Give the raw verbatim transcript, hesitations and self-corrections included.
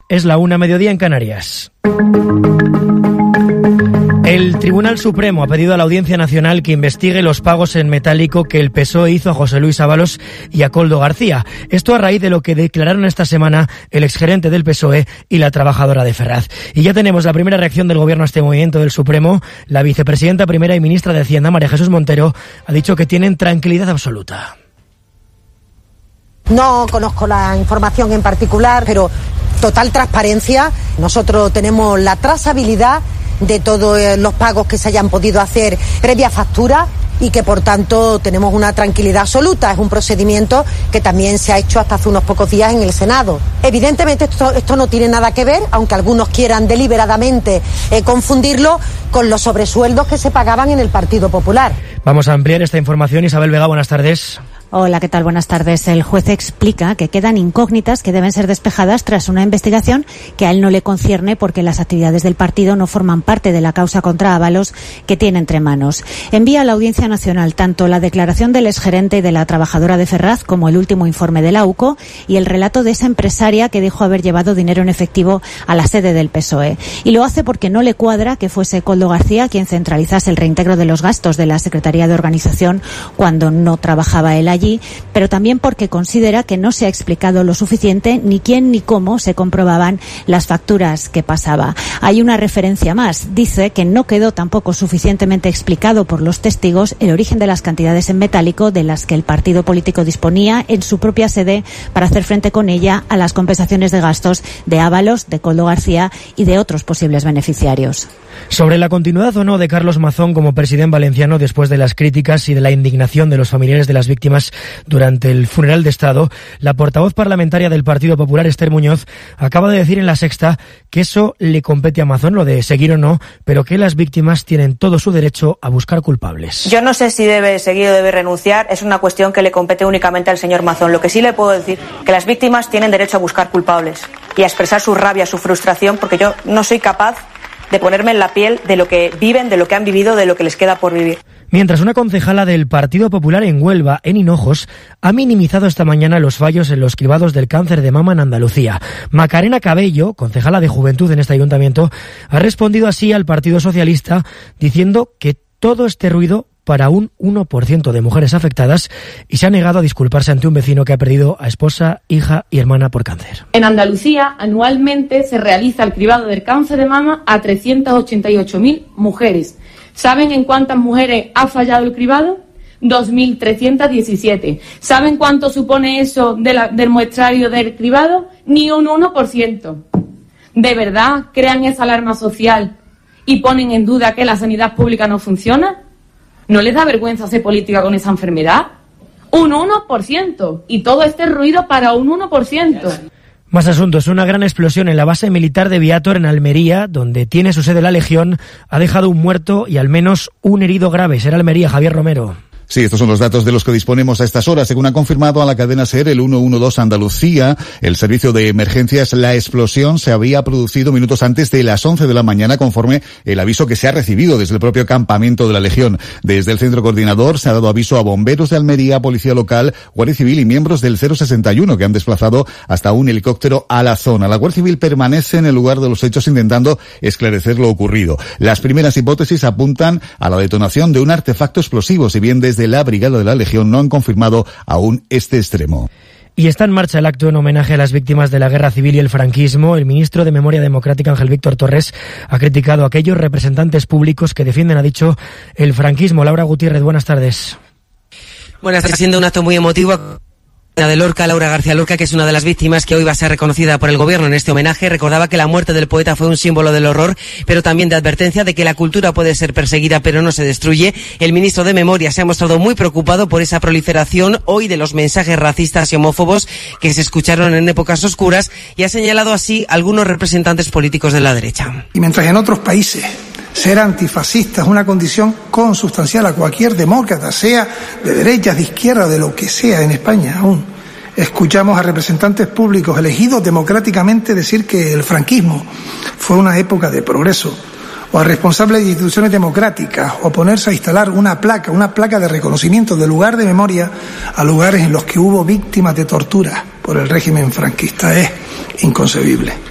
Es la una, mediodía en Canarias. El Tribunal Supremo ha pedido a la Audiencia Nacional que investigue los pagos en metálico que el P S O E hizo a José Luis Ábalos y a Koldo García. Esto a raíz de lo que declararon esta semana el exgerente del P S O E y la trabajadora de Ferraz. Y ya tenemos la primera reacción del Gobierno a este movimiento del Supremo. La vicepresidenta primera y ministra de Hacienda, María Jesús Montero, ha dicho que tienen tranquilidad absoluta. No conozco la información en particular, pero total transparencia. Nosotros tenemos la trazabilidad de todos los pagos que se hayan podido hacer previa factura y que por tanto tenemos una tranquilidad absoluta. Es un procedimiento que también se ha hecho hasta hace unos pocos días en el Senado. Evidentemente esto, esto no tiene nada que ver, aunque algunos quieran deliberadamente eh, confundirlo con los sobresueldos que se pagaban en el Partido Popular. Vamos a ampliar esta información. Isabel Vega, buenas tardes. Hola, ¿qué tal? Buenas tardes. El juez explica que quedan incógnitas que deben ser despejadas tras una investigación que a él no le concierne porque las actividades del partido no forman parte de la causa contra Ábalos que tiene entre manos. Envía a la Audiencia Nacional tanto la declaración del exgerente y de la trabajadora de Ferraz como el último informe de la U C O y el relato de esa empresaria que dijo haber llevado dinero en efectivo a la sede del P S O E. Y lo hace porque no le cuadra que fuese Koldo García quien centralizase el reintegro de los gastos de la Secretaría de Organización cuando no trabajaba él allí. Allí, pero también porque considera que no se ha explicado lo suficiente ni quién ni cómo se comprobaban las facturas que pasaba. Hay una referencia más. Dice que no quedó tampoco suficientemente explicado por los testigos el origen de las cantidades en metálico de las que el partido político disponía en su propia sede para hacer frente con ella a las compensaciones de gastos de Ábalos, de Koldo García y de otros posibles beneficiarios. Sobre la continuidad o no de Carlos Mazón como presidente valenciano después de las críticas y de la indignación de los familiares de las víctimas durante el funeral de Estado, la portavoz parlamentaria del Partido Popular, Esther Muñoz, acaba de decir en La Sexta que eso le compete a Mazón, lo de seguir o no, pero que las víctimas tienen todo su derecho a buscar culpables. Yo no sé si debe seguir o debe renunciar, es una cuestión que le compete únicamente al señor Mazón. Lo que sí le puedo decir que las víctimas tienen derecho a buscar culpables y a expresar su rabia, su frustración, porque yo no soy capaz de ponerme en la piel de lo que viven, de lo que han vivido, de lo que les queda por vivir. Mientras una concejala del Partido Popular en Huelva, en Hinojos, ha minimizado esta mañana los fallos en los cribados del cáncer de mama en Andalucía. Macarena Cabello, concejala de Juventud en este ayuntamiento, ha respondido así al Partido Socialista diciendo que todo este ruido para un uno por ciento de mujeres afectadas y se ha negado a disculparse ante un vecino que ha perdido a esposa, hija y hermana por cáncer. En Andalucía, anualmente se realiza el cribado del cáncer de mama a trescientas ochenta y ocho mil mujeres. ¿Saben en cuántas mujeres ha fallado el cribado? dos mil trescientas diecisiete. ¿Saben cuánto supone eso de la, del muestrario del cribado? Ni un uno por ciento. ¿De verdad crean esa alarma social y ponen en duda que la sanidad pública no funciona? ¿No les da vergüenza hacer política con esa enfermedad? Un uno por ciento. Y todo este ruido para un uno por ciento. Más asuntos. Una gran explosión en la base militar de Viator, en Almería, donde tiene su sede la Legión, ha dejado un muerto y al menos un herido grave. Será Almería, Javier Romero. Sí, estos son los datos de los que disponemos a estas horas. Según ha confirmado a la cadena SER, el ciento doce Andalucía, el servicio de emergencias, la explosión se había producido minutos antes de las once de la mañana, conforme el aviso que se ha recibido desde el propio campamento de la Legión. Desde el centro coordinador se ha dado aviso a bomberos de Almería, policía local, Guardia Civil y miembros del cero sesenta y uno que han desplazado hasta un helicóptero a la zona. La Guardia Civil permanece en el lugar de los hechos intentando esclarecer lo ocurrido. Las primeras hipótesis apuntan a la detonación de un artefacto explosivo, si bien desde de la Brigada de la Legión no han confirmado aún este extremo. Y está en marcha el acto en homenaje a las víctimas de la Guerra Civil y el franquismo. El ministro de Memoria Democrática, Ángel Víctor Torres, ha criticado a aquellos representantes públicos que defienden, ha dicho, el franquismo. Laura Gutiérrez, buenas tardes. Bueno, está siendo un acto muy emotivo. De Lorca, Laura García Lorca, que es una de las víctimas que hoy va a ser reconocida por el gobierno en este homenaje, recordaba que la muerte del poeta fue un símbolo del horror, pero también de advertencia de que la cultura puede ser perseguida pero no se destruye. El ministro de Memoria se ha mostrado muy preocupado por esa proliferación hoy de los mensajes racistas y homófobos que se escucharon en épocas oscuras y ha señalado así algunos representantes políticos de la derecha. Y mientras en otros países ser antifascista es una condición consustancial a cualquier demócrata, sea de derechas, de izquierda, de lo que sea, en España aún escuchamos a representantes públicos elegidos democráticamente decir que el franquismo fue una época de progreso, o a responsables de instituciones democráticas oponerse a instalar una placa, una placa de reconocimiento del lugar de memoria a lugares en los que hubo víctimas de tortura por el régimen franquista. Es inconcebible.